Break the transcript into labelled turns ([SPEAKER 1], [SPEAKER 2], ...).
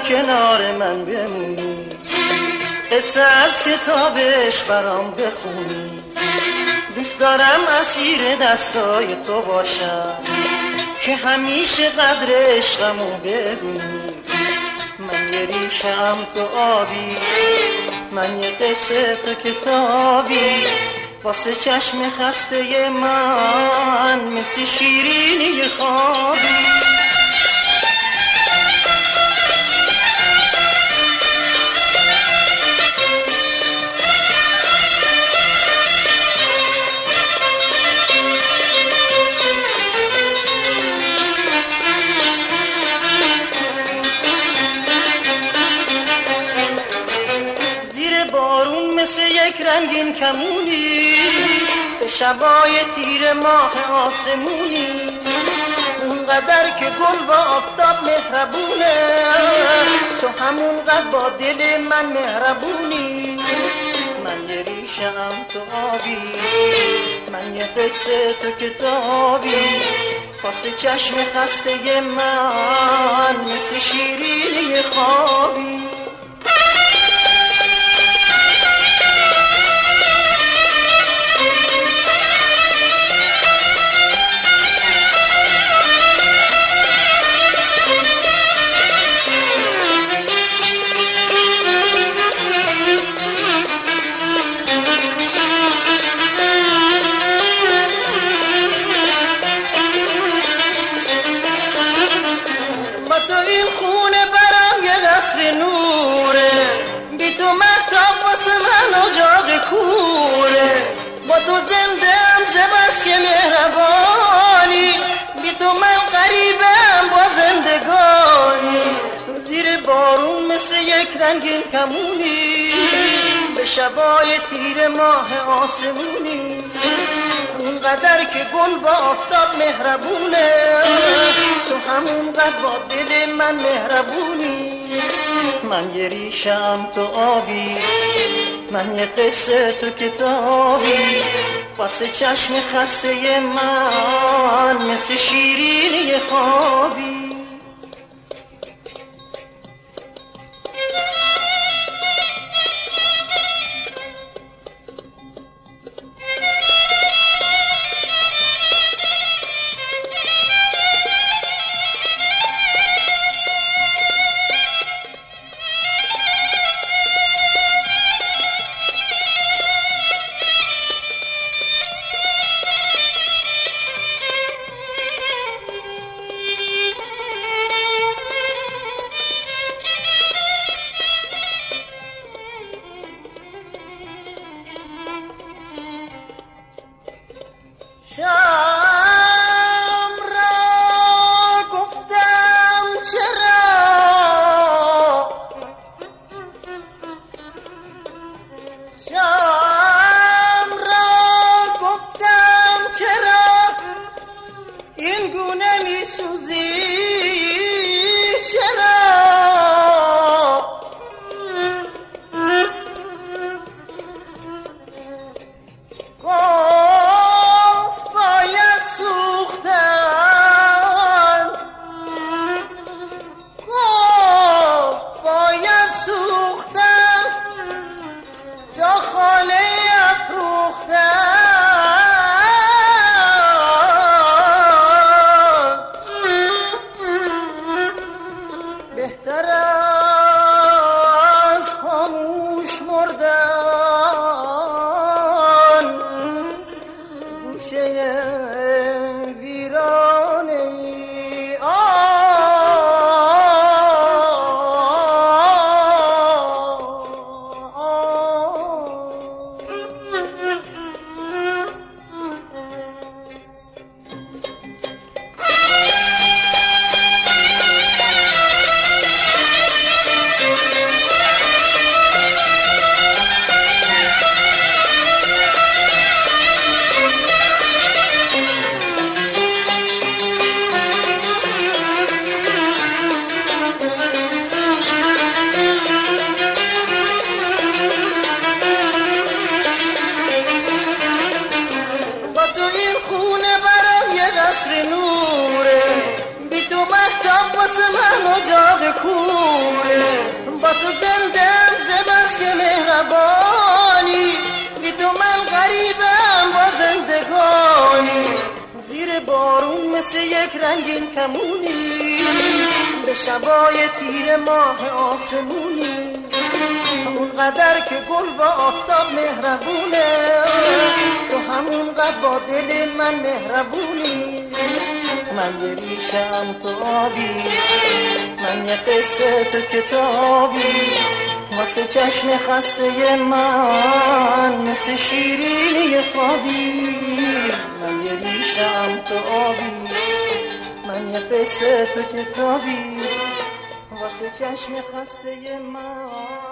[SPEAKER 1] کنار من بمونی، قصه از کتابش برام بخونی. دوست دارم اسیر دستای تو باشم که همیشه قدر عشقمو بدونی. من یه ریشم تو آبی، من یه قصه تو کتابی، واسه چشم خسته من مثل شیرینی خوابی. یک رنگین کمونی به شبای تیر ماه آسمونی، اونقدر که گل با آفتاب مهربونه، تو همونقدر با دل من مهربونی. من یه ریشم تو آبی، من یه قصه تو کتابی، واسه چشم خسته من مثل شیرینی خوابی. با تو زنده‌ام سبس که مهربانی، بی تو من غریبم با زندگانی. زیر بارون مثل یک رنگین کمونی به شبای تیر ماه آسمونی، اونقدر که گل با آفتاب مهربونه، تو همونقدر با دل من مهربونی. من یه ریشم تو آبی، من یه قصه تو کتابی، واسه چشم خسته من مثل شیرینی خوابی. شام را گفتم چرا، شام را گفتم چرا، این گونه می سوزی چرا. با تو زندم زبست که مهربانی، بی تو من غریبم با زندگانی، زیر بارون مثل یک رنگین کمونی، به شبای تیر ماه آسمونی، اونقدر که گل با آفتاب مهربونه، تو همونقدر با دل من مهربونی. من یه ریشم تو آبی، من یه قصه تو کتابی، واسه چشم خسته من مثل شیرینی خوابی. من یه ریشم تو آبی، من یه قصه تو کتابی، واسه چشم خسته من